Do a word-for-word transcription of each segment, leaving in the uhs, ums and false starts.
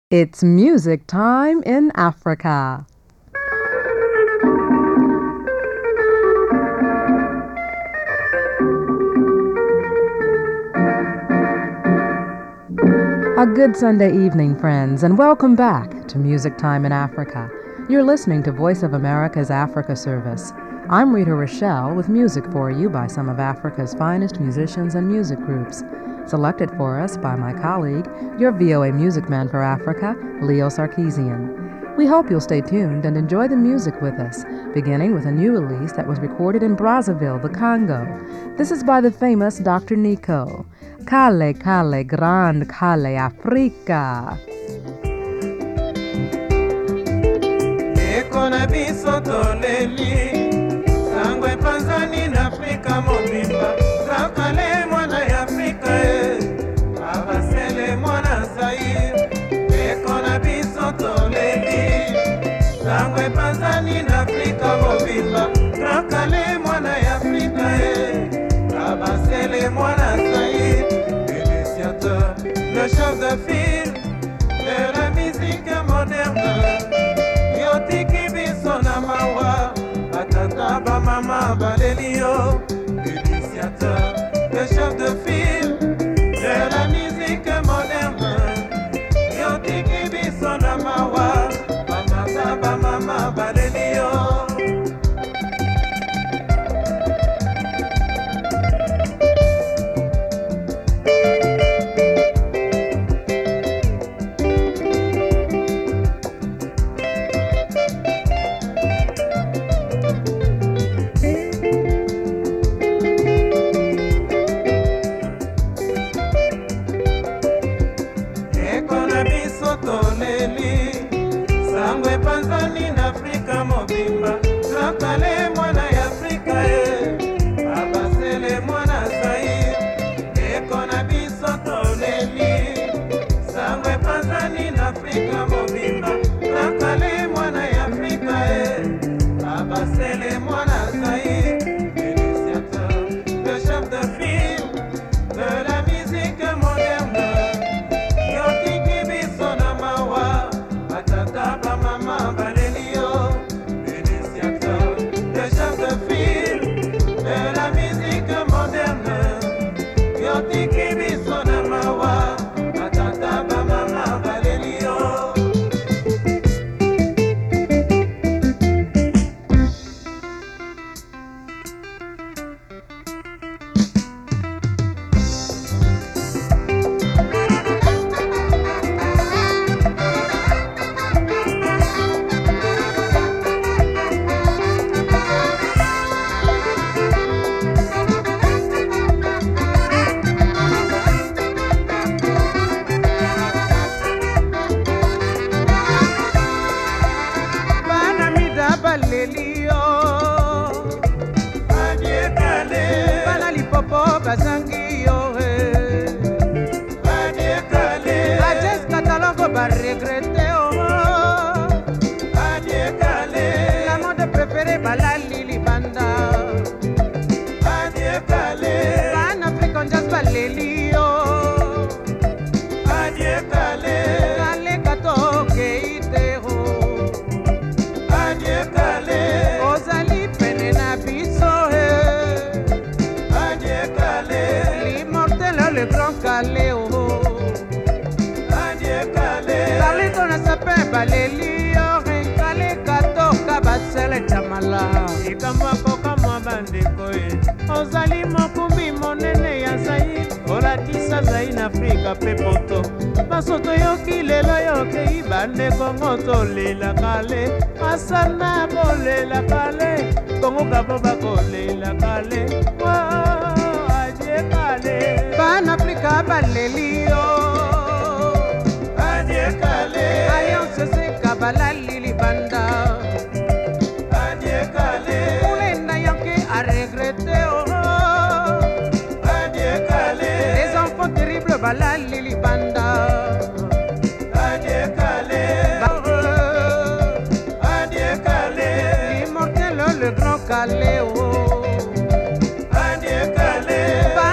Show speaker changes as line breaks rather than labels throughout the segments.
It's music time in Africa. A good Sunday evening, friends, and welcome back to Music Time in Africa. You're listening to Voice of America's Africa Service. I'm Rita Rochelle with music for you by some of Africa's finest musicians and music groups. Selected for us by my colleague, your V O A Music Man for Africa, Leo Sarkeesian. We hope you'll stay tuned and enjoy the music with us, beginning with a new release that was recorded in Brazzaville, the Congo. This is by the famous Doctor Nico. Kale, Kale, Grand Kale, Africa.
Ekona biso toleli, sangwe panzani na Afrika mobimba, Kale mwana ya Afrika e, abasele mwana Zaire. Ekona biso toleli, sangwe panzani na Afrika mobimba, Kale mwana ya Afrika e, abasele mwana Zaire. L'initiateur, le chef de file de la musique moderne. Yotiki biso na mawa, atata ba mama balelio. L'initiateur, le chef de file de la musique moderne. Yotiki biso na mawa, atata ba mama balelio.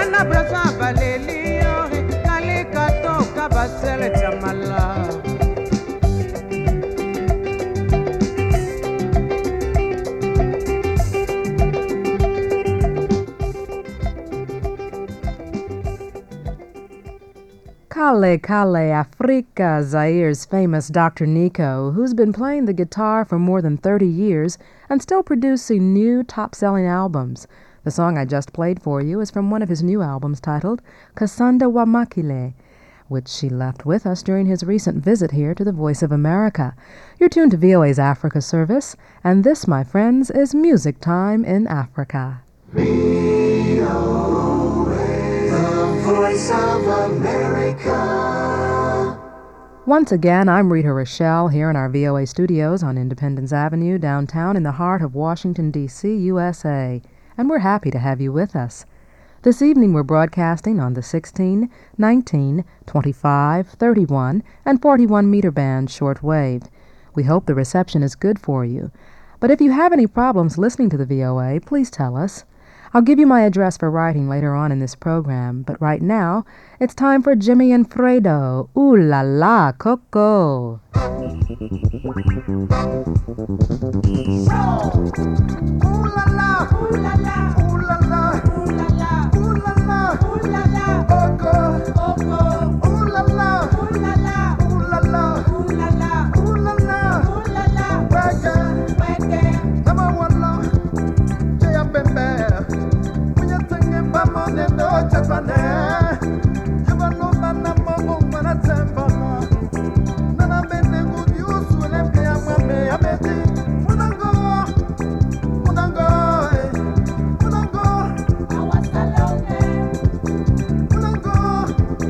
Basele chamala
Kale Kale Afrika, Zaire's famous Doctor Nico, who's been playing the guitar for more than thirty years and still producing new top-selling albums. The song I just played for you is from one of his new albums titled Kasanda Wamakile, which she left with us during his recent visit here to the Voice of America. You're tuned to V O A's Africa Service, and this, my friends, is Music Time in Africa.
V O A, the Voice of America.
Once again, I'm Rita Rochelle here in our V O A studios on Independence Avenue, downtown in the heart of Washington, D C, U S A, and we're happy to have you with us. This evening we're broadcasting on the sixteen, nineteen, twenty-five, thirty-one, and forty-one meter band shortwave. We hope the reception is good for you. But if you have any problems listening to the V O A, please tell us. I'll give you my address for writing later on in this program, but right now, it's time for Jimmy and Fredo. Ooh la la, Coco.
Ooh la la, ooh la la, ooh la la, ooh la la, ooh la la, ooh la la, Coco, Coco. Ooh la la, ooh la la, ooh la la, ooh la la, ooh la la, ooh la la, reggae, reggae. Number one law, Jaya Bembe. Money no chapane, you know mana mo mana tembana. Nana bene good use when I'm playing me. I'm ready. Munango, munango, munango. I was alone. Munango,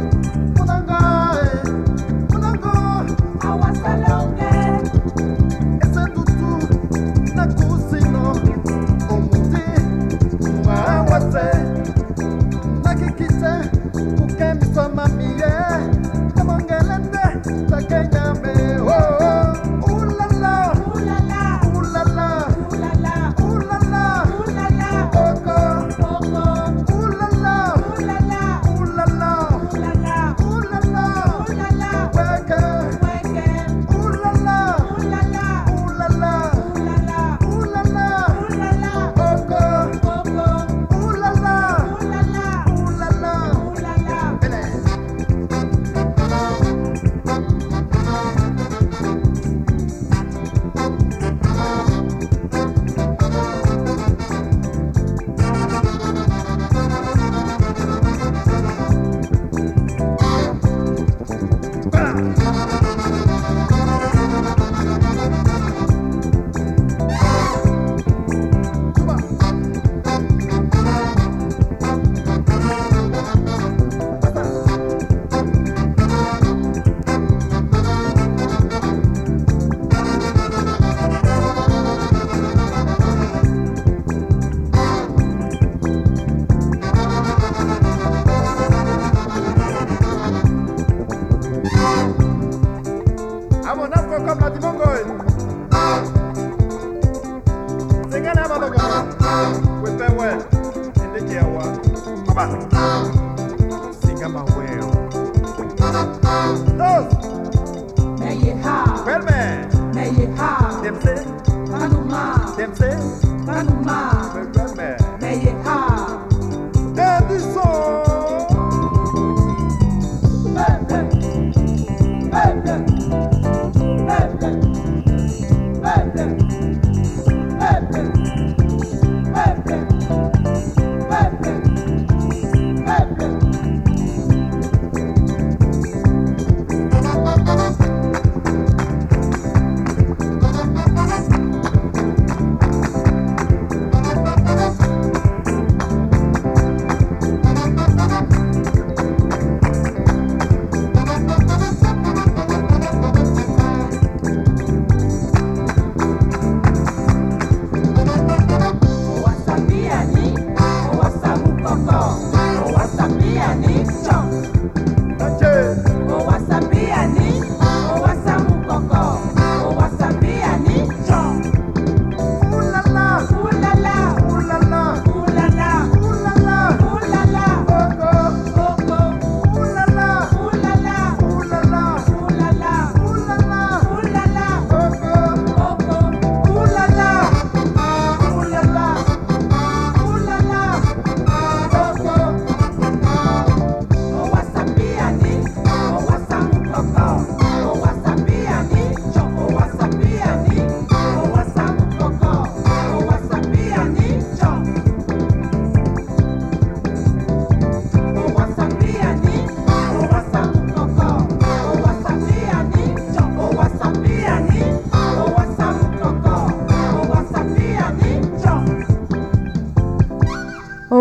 munango, munango. I was alone. Esse tutu na kusino, omuti, mwa wase. Hey!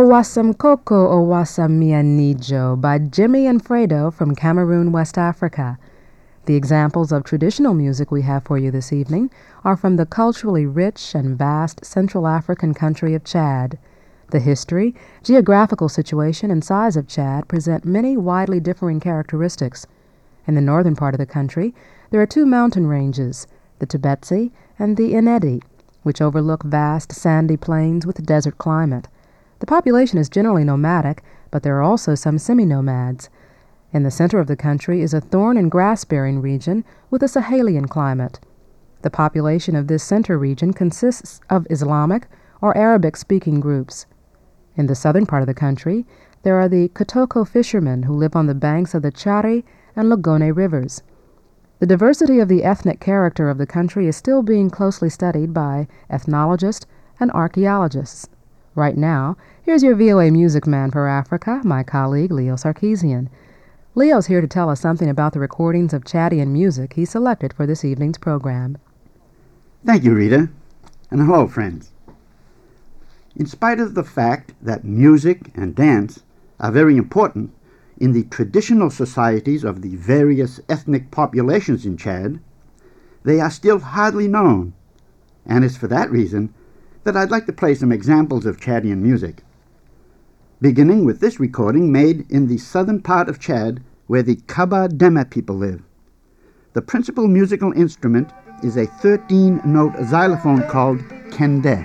Owasam Koko Owasam Mianijo by Jimmy and Fredo from Cameroon, West Africa. The examples of traditional music we have for you this evening are from the culturally rich and vast Central African country of Chad. The history, geographical situation, and size of Chad present many widely differing characteristics. In the northern part of the country, there are two mountain ranges, the Tibetsi and the Enedi, which overlook vast sandy plains with a desert climate. The population is generally nomadic, but there are also some semi-nomads. In the center of the country is a thorn and grass-bearing region with a Sahelian climate. The population of this center region consists of Islamic or Arabic-speaking groups. In the southern part of the country, there are the Kotoko fishermen who live on the banks of the Chari and Logone rivers. The diversity of the ethnic character of the country is still being closely studied by ethnologists and archaeologists. Right now, here's your V O A Music Man for Africa, my colleague Leo Sarkeesian. Leo's here to tell us something about the recordings of Chadian music he selected for this evening's program.
Thank you, Rita, and hello, friends. In spite of the fact that music and dance are very important in the traditional societies of the various ethnic populations in Chad, they are still hardly known, and it's for that reason that I'd like to play some examples of Chadian music, beginning with this recording made in the southern part of Chad where the Kaba Dema people live. The principal musical instrument is a thirteen-note xylophone called kende.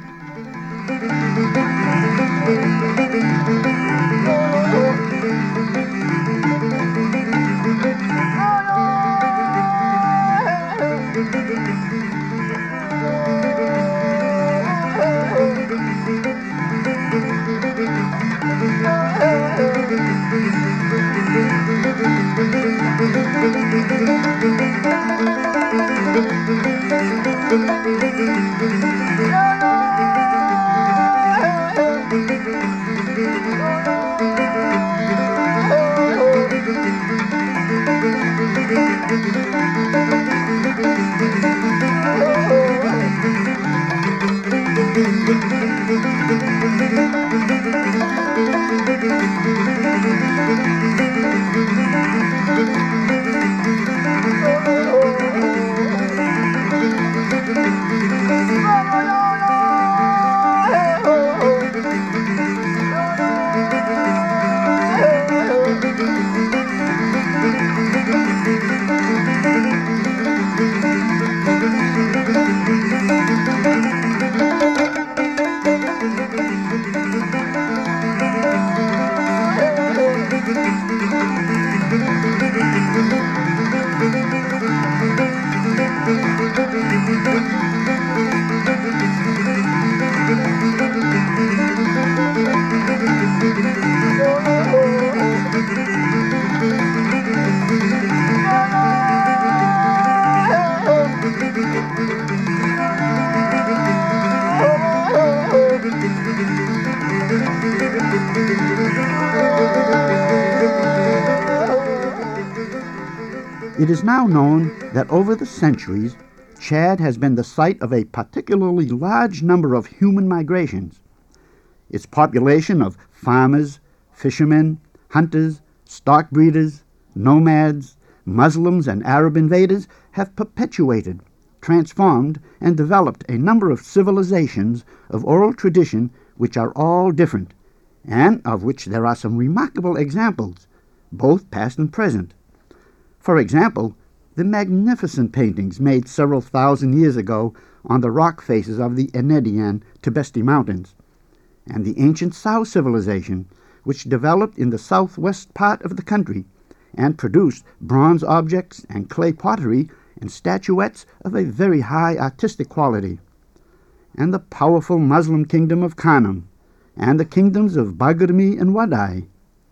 It is now known that over the centuries, Chad has been the site of a particularly large number of human migrations. Its population of farmers, fishermen, hunters, stock breeders, nomads, Muslims, and Arab invaders have perpetuated, transformed, and developed a number of civilizations of oral tradition which are all different, and of which there are some remarkable examples, both past and present. For example, the magnificent paintings made several thousand years ago on the rock faces of the Enedi and Tibesti Mountains, and the ancient Sao civilization, which developed in the southwest part of the country and produced bronze objects and clay pottery and statuettes of a very high artistic quality, and the powerful Muslim kingdom of Kanem, and the kingdoms of Bagrami and Wadai.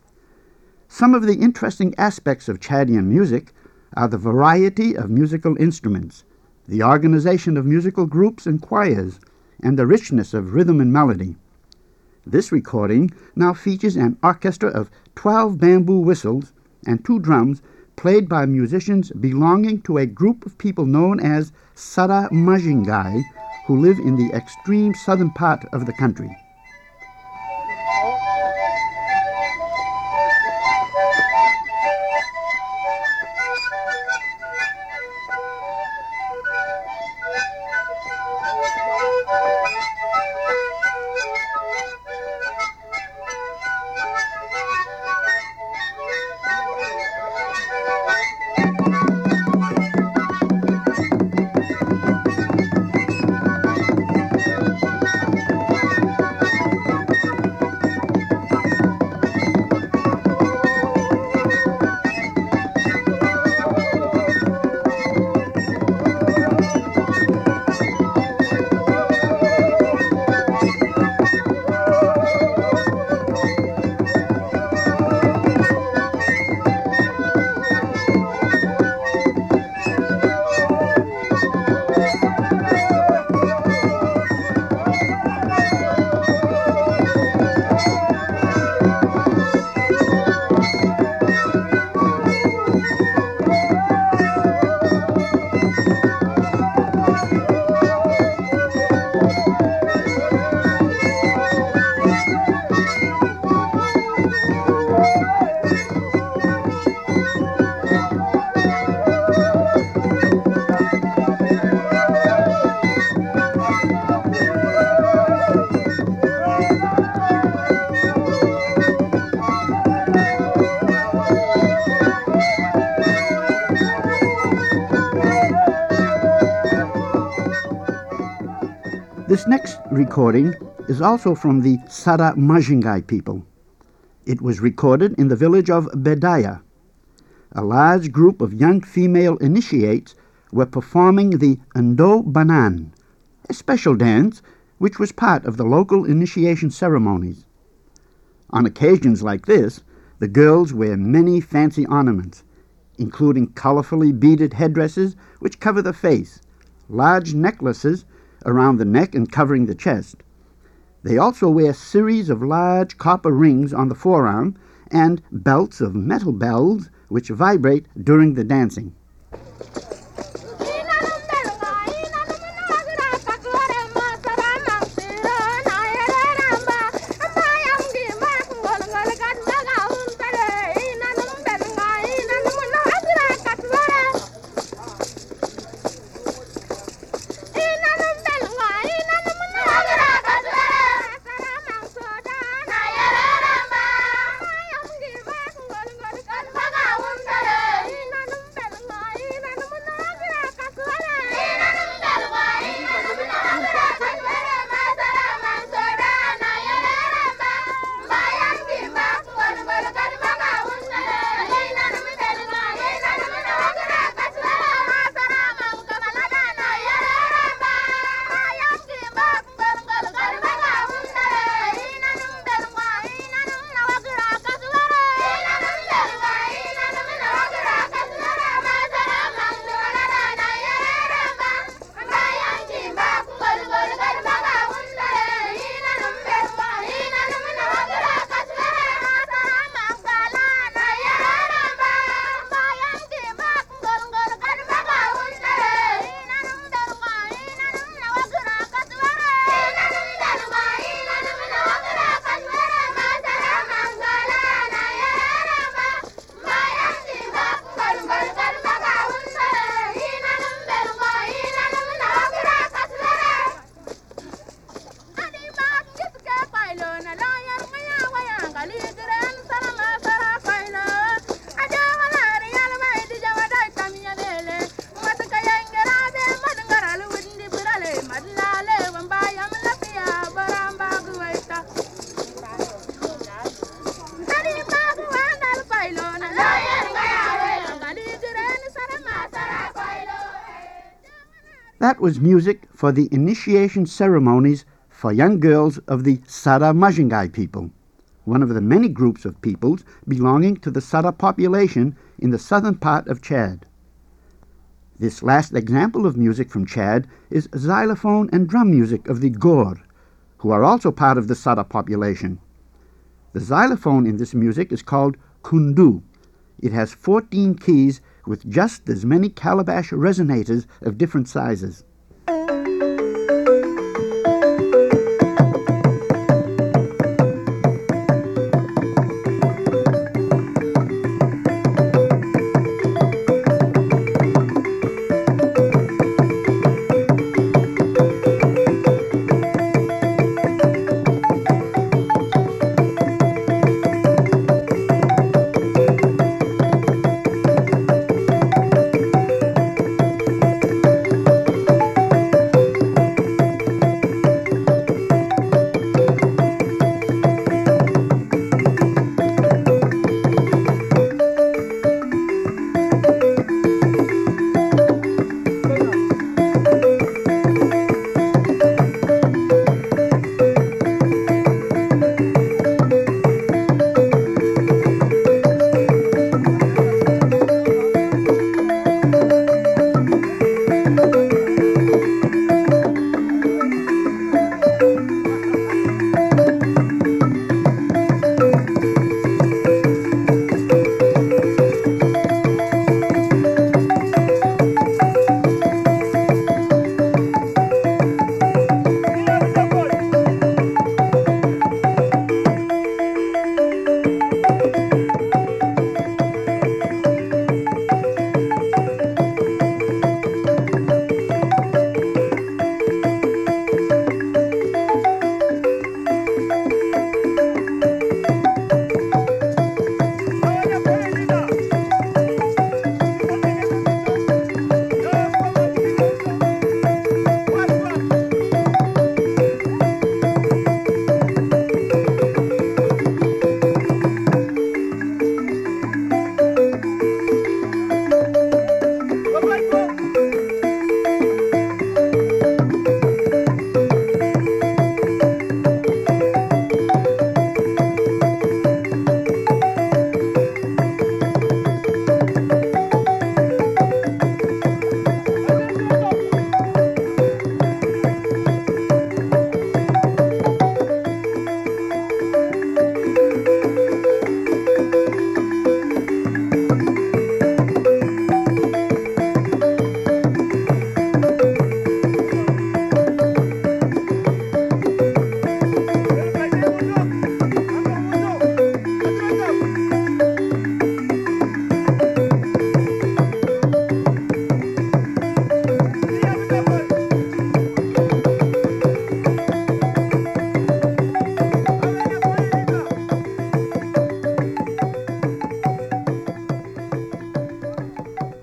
Some of the interesting aspects of Chadian music are the variety of musical instruments, the organization of musical groups and choirs, and the richness of rhythm and melody. This recording now features an orchestra of twelve bamboo whistles and two drums played by musicians belonging to a group of people known as Sara Majingai, who live in the extreme southern part of the country. This next recording is also from the Sada Majingai people. It was recorded in the village of Bedaya. A large group of young female initiates were performing the Ndo Banan, a special dance which was part of the local initiation ceremonies. On occasions like this, the girls wear many fancy ornaments, including colorfully beaded headdresses which cover the face, large necklaces around the neck and covering the chest. They also wear a series of large copper rings on the forearm and belts of metal bells which vibrate during the dancing. That was music for the initiation ceremonies for young girls of the Sada Majingai people, one of the many groups of peoples belonging to the Sada population in the southern part of Chad. This last example of music from Chad is xylophone and drum music of the Gor, who are also part of the Sada population. The xylophone in this music is called kundu. It has fourteen keys with just as many calabash resonators of different sizes.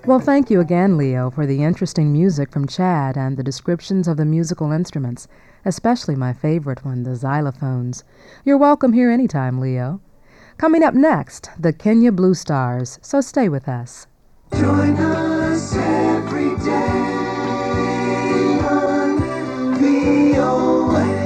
Well, thank you again, Leo, for the interesting music from Chad and the descriptions of the musical instruments, especially my favorite one, the xylophones. You're welcome here anytime, Leo. Coming up next, the Kenya Blue Stars, so stay with us.
Join us every day on V O A.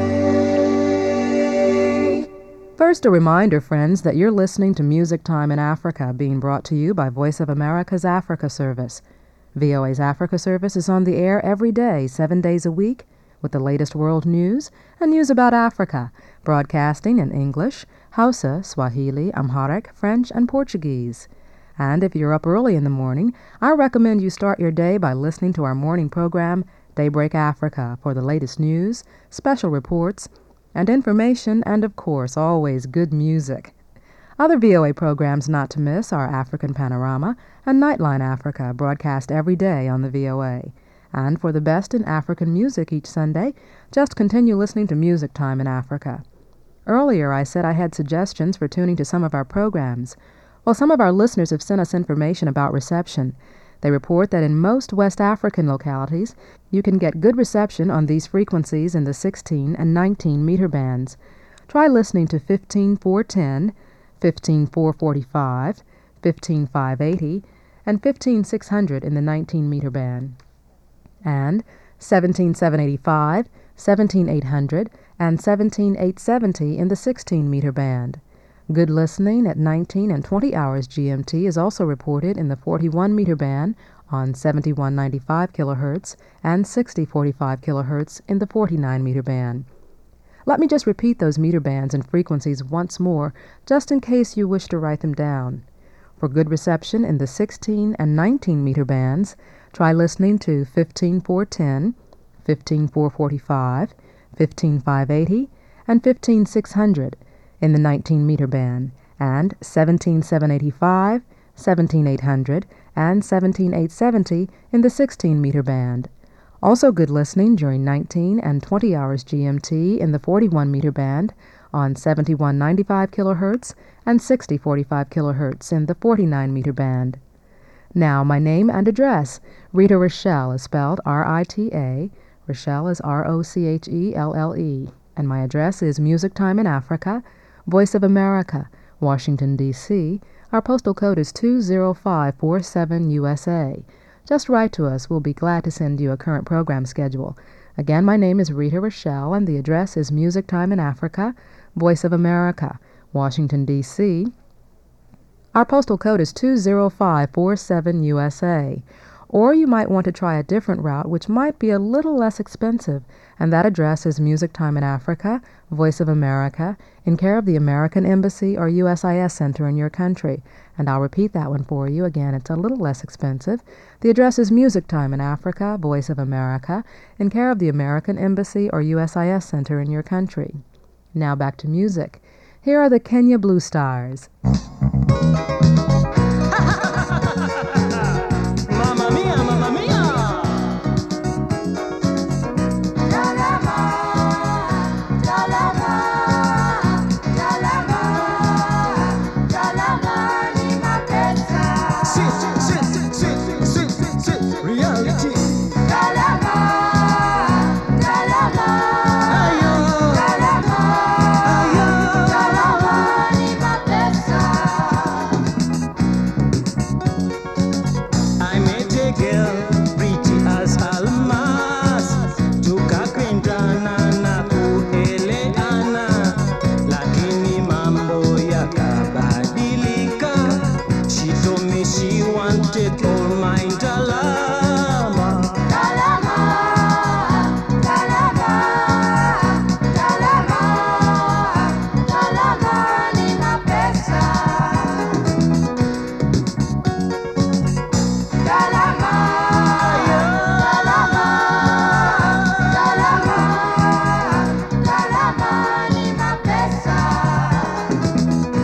First, a reminder, friends, that you're listening to Music Time in Africa, being brought to you by Voice of America's Africa Service. V O A's Africa Service is on the air every day, seven days a week, with the latest world news and news about Africa, broadcasting in English, Hausa, Swahili, Amharic, French, and Portuguese. And if you're up early in the morning, I recommend you start your day by listening to our morning program, Daybreak Africa, for the latest news, special reports, and information, and of course, always good music. Other V O A programs not to miss are African Panorama and Nightline Africa, broadcast every day on the V O A. And for the best in African music each Sunday, just continue listening to Music Time in Africa. Earlier, I said I had suggestions for tuning to some of our programs. Well, some of our listeners have sent us information about reception. They report that in most West African localities, you can get good reception on these frequencies in the sixteen and nineteen meter bands. Try listening to fifteen four ten, fifteen four forty-five, fifteen five eighty, and fifteen six hundred in the nineteen meter band, and seventeen seven eighty-five, seventeen eight hundred, and seventeen eight seventy in the sixteen meter band. Good listening at nineteen and twenty hours G M T is also reported in the forty-one meter band on seventy-one ninety-five kilohertz and sixty forty-five kilohertz in the forty-nine meter band. Let me just repeat those meter bands and frequencies once more, just in case you wish to write them down. For good reception in the sixteen and nineteen meter bands, try listening to fifteen four ten, fifteen four forty-five, fifteen five eighty, and fifteen six hundred in the nineteen meter band, and seventeen seven eighty-five, seventeen eight hundred, and seventeen eight seventy in the sixteen meter band. Also good listening during nineteen and twenty hours G M T in the forty-one meter band on seventy-one ninety-five kilohertz and sixty forty-five kilohertz in the forty-nine meter band. Now, my name and address. Rita Rochelle is spelled R I T A. Rochelle is R O C H E L L E. And my address is Music Time in Africa, Voice of America, Washington, D C Our postal code is two zero five four seven U S A. Just write to us. We'll be glad to send you a current program schedule. Again, my name is Rita Rochelle, and the address is Music Time in Africa, Voice of America, Washington, D C Our postal code is two zero five four seven U S A. Or you might want to try a different route, which might be a little less expensive, and that address is Music Time in Africa, Voice of America, in care of the American Embassy or U S I S Center in your country. And I'll repeat that one for you. Again, it's a little less expensive. The address is Music Time in Africa, Voice of America, in care of the American Embassy or U S I S Center in your country. Now back to music. Here are the Kenya Blue Stars.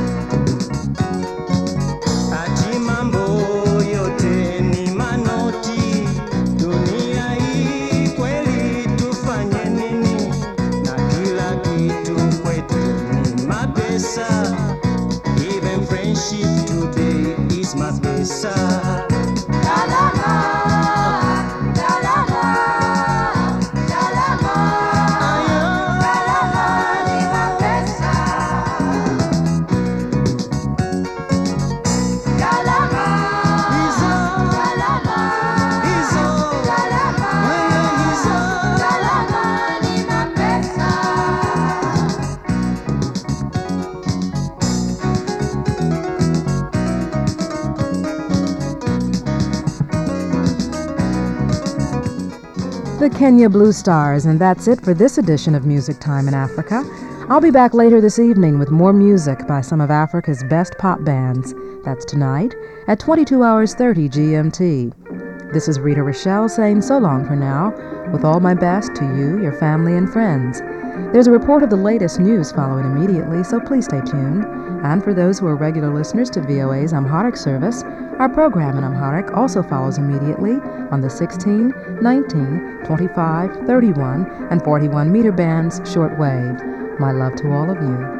Ati mambo yote ni manoti.
The Kenya Blue Stars, and that's it for this edition of Music Time in Africa. I'll be back later this evening with more music by some of Africa's best pop bands. That's tonight at twenty-two hours thirty G M T. This is Rita Rochelle saying so long for now, with all my best to you, your family, and friends. There's a report of the latest news following immediately, so please stay tuned. And for those who are regular listeners to V O A's Amharic service, our program in Amharic also follows immediately on the sixteen, nineteen, twenty-five, thirty-one, and forty-one meter bands shortwave. My love to all of you.